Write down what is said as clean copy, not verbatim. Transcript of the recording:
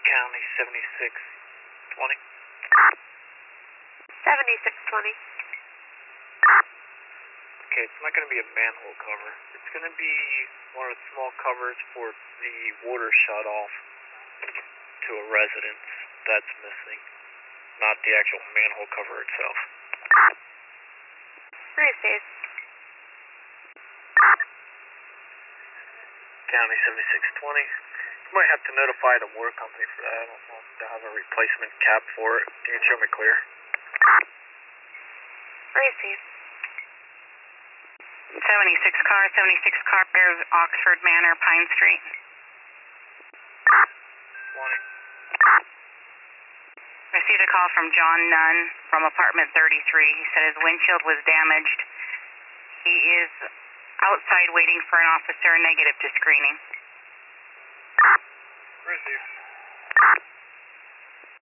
County 7620. 7620. Okay, it's not going to be a manhole cover. It's going to be one of the small covers for the water shut off to a residence that's missing, not the actual manhole cover itself. Receive. County 7620. You might have to notify the water company for that. I don't know if they'll have a replacement cap for it. You can show me clear. Receive. 76 car, Oxford Manor, Pine Street. 20. Received a call from John Nunn from apartment 33. He said his windshield was damaged. He is outside waiting for an officer, negative to screening. Receive.